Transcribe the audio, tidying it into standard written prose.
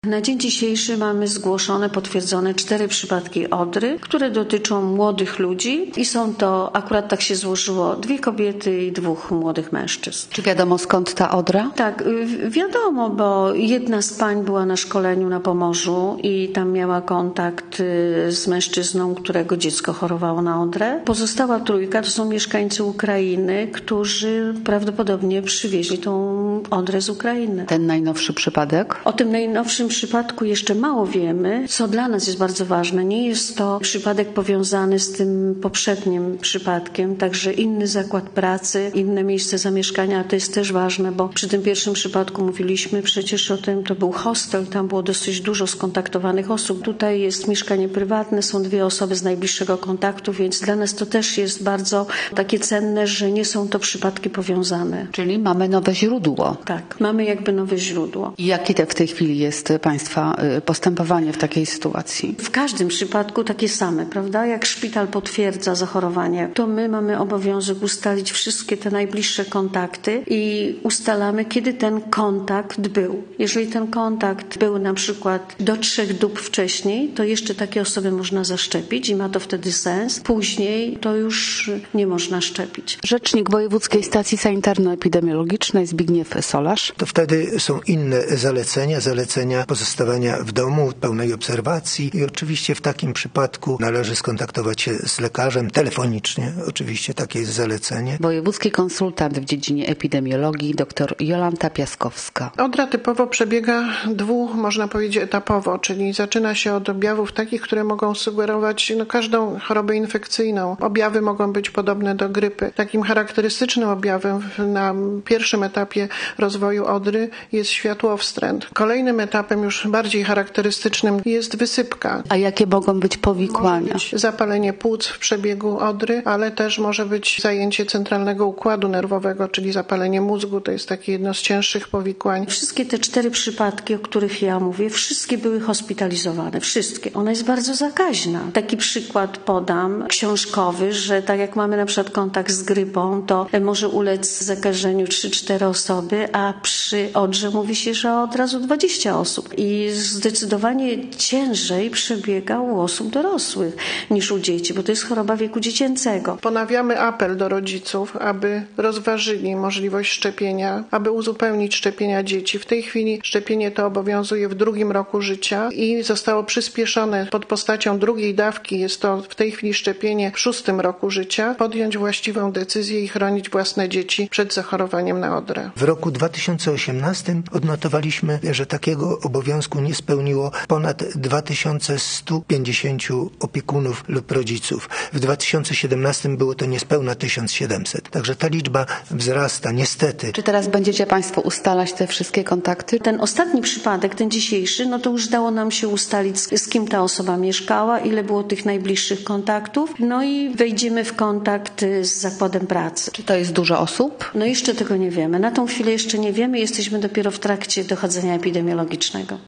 Na dzień dzisiejszy mamy zgłoszone, potwierdzone 4 przypadki odry, które dotyczą młodych ludzi i są to, akurat tak się złożyło, 2 kobiety i 2 młodych mężczyzn. Czy wiadomo skąd ta odra? Tak, wiadomo, bo jedna z pań była na szkoleniu na Pomorzu i tam miała kontakt z mężczyzną, którego dziecko chorowało na odrę. Pozostała 3 to są mieszkańcy Ukrainy, którzy prawdopodobnie przywieźli tą odrę z Ukrainy. Ten najnowszy przypadek? O tym najnowszym przypadku jeszcze mało wiemy, co dla nas jest bardzo ważne. Nie jest to przypadek powiązany z tym poprzednim przypadkiem, także inny zakład pracy, inne miejsce zamieszkania, to jest też ważne, bo przy tym pierwszym przypadku mówiliśmy przecież o tym, to był hostel, tam było dosyć dużo skontaktowanych osób. Tutaj jest mieszkanie prywatne, są 2 osoby z najbliższego kontaktu, więc dla nas to też jest bardzo takie cenne, że nie są to przypadki powiązane. Czyli mamy nowe źródło. Tak, mamy jakby nowe źródło. I jakie w tej chwili jest Państwa postępowanie w takiej sytuacji? W każdym przypadku takie same, prawda? Jak szpital potwierdza zachorowanie, to my mamy obowiązek ustalić wszystkie te najbliższe kontakty i ustalamy, kiedy ten kontakt był. Jeżeli ten kontakt był na przykład do 3 dób wcześniej, to jeszcze takie osoby można zaszczepić i ma to wtedy sens. Później to już nie można szczepić. Rzecznik Wojewódzkiej Stacji Sanitarno-Epidemiologicznej Zbigniew Solarz. To wtedy są inne zalecenia pozostawania w domu, pełnej obserwacji i oczywiście w takim przypadku należy skontaktować się z lekarzem telefonicznie. Oczywiście takie jest zalecenie. Wojewódzki konsultant w dziedzinie epidemiologii dr Jolanta Piaskowska. Odra typowo przebiega można powiedzieć etapowo, czyli zaczyna się od objawów takich, które mogą sugerować każdą chorobę infekcyjną. Objawy mogą być podobne do grypy. Takim charakterystycznym objawem na pierwszym etapie rozwoju odry jest światłowstręt. Kolejnym etapem już bardziej charakterystycznym jest wysypka. A jakie mogą być powikłania? Może być zapalenie płuc w przebiegu odry, ale też może być zajęcie centralnego układu nerwowego, czyli zapalenie mózgu. To jest takie jedno z cięższych powikłań. Wszystkie te 4 przypadki, o których ja mówię, wszystkie były hospitalizowane. Wszystkie. Ona jest bardzo zakaźna. Taki przykład podam książkowy, że tak jak mamy na przykład kontakt z grypą, to może ulec zakażeniu 3-4 osoby, a przy odrze mówi się, że od razu 20 osób. I zdecydowanie ciężej przebiega u osób dorosłych niż u dzieci, bo to jest choroba wieku dziecięcego. Ponawiamy apel do rodziców, aby rozważyli możliwość szczepienia, aby uzupełnić szczepienia dzieci. W tej chwili szczepienie to obowiązuje w 2. roku życia i zostało przyspieszone pod postacią 2. dawki. Jest to w tej chwili szczepienie w 6. roku życia. Podjąć właściwą decyzję i chronić własne dzieci przed zachorowaniem na odrę. W roku 2018 odnotowaliśmy, że takiego obowiązku nie spełniło ponad 2150 opiekunów lub rodziców. W 2017 było to niespełna 1700. Także ta liczba wzrasta, niestety. Czy teraz będziecie Państwo ustalać te wszystkie kontakty? Ten ostatni przypadek, ten dzisiejszy, no to już dało nam się ustalić, z kim ta osoba mieszkała, ile było tych najbliższych kontaktów, no i wejdziemy w kontakt z zakładem pracy. Czy to jest dużo osób? No jeszcze tego nie wiemy. Na tą chwilę jeszcze nie wiemy. Jesteśmy dopiero w trakcie dochodzenia epidemiologicznego.